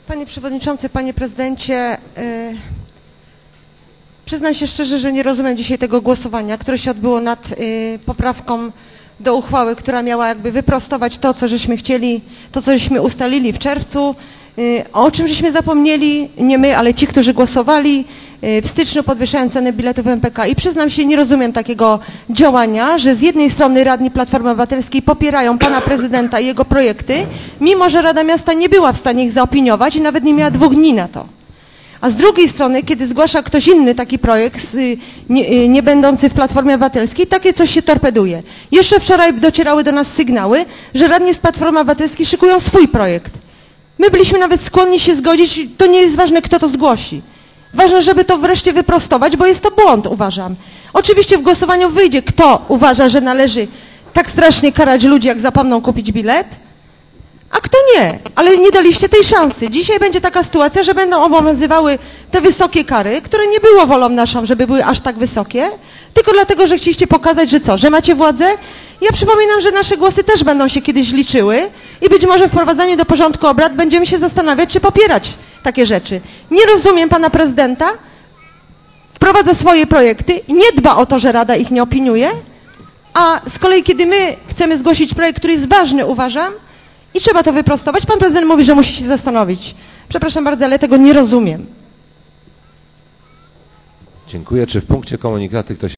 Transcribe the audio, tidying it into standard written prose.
Panie Przewodniczący, Panie Prezydencie, przyznam się szczerze, że nie rozumiem dzisiaj tego głosowania, które się odbyło nad poprawką do uchwały, która miała jakby wyprostować to, co żeśmy chcieli, to, co żeśmy ustalili w czerwcu, o czym żeśmy zapomnieli, nie my, ale ci, którzy głosowali w styczniu, podwyższając cenę biletów MPK. I przyznam się, nie rozumiem takiego działania, że z jednej strony radni Platformy Obywatelskiej popierają pana prezydenta i jego projekty, mimo że Rada Miasta nie była w stanie ich zaopiniować i nawet nie miała 2 dni na to. A z drugiej strony, kiedy zgłasza ktoś inny taki projekt, nie będący w Platformie Obywatelskiej, takie coś się torpeduje. Jeszcze wczoraj docierały do nas sygnały, że radni z Platformy Obywatelskiej szykują swój projekt. My byliśmy nawet skłonni się zgodzić, to nie jest ważne, kto to zgłosi. Ważne, żeby to wreszcie wyprostować, bo jest to błąd, uważam. Oczywiście w głosowaniu wyjdzie, kto uważa, że należy tak strasznie karać ludzi, jak zapomną kupić bilet, a kto nie, ale nie daliście tej szansy. Dzisiaj będzie taka sytuacja, że będą obowiązywały te wysokie kary, które nie było wolą naszą, żeby były aż tak wysokie, tylko dlatego, że chcieliście pokazać, że co, że macie władzę? Ja przypominam, że nasze głosy też będą się kiedyś liczyły i być może wprowadzanie do porządku obrad będziemy się zastanawiać, czy popierać takie rzeczy. Nie rozumiem pana prezydenta, wprowadza swoje projekty i nie dba o to, że Rada ich nie opiniuje, a z kolei kiedy my chcemy zgłosić projekt, który jest ważny, uważam, i trzeba to wyprostować, pan prezydent mówi, że musi się zastanowić. Przepraszam bardzo, ale tego nie rozumiem. Dziękuję. Czy w punkcie komunikaty ktoś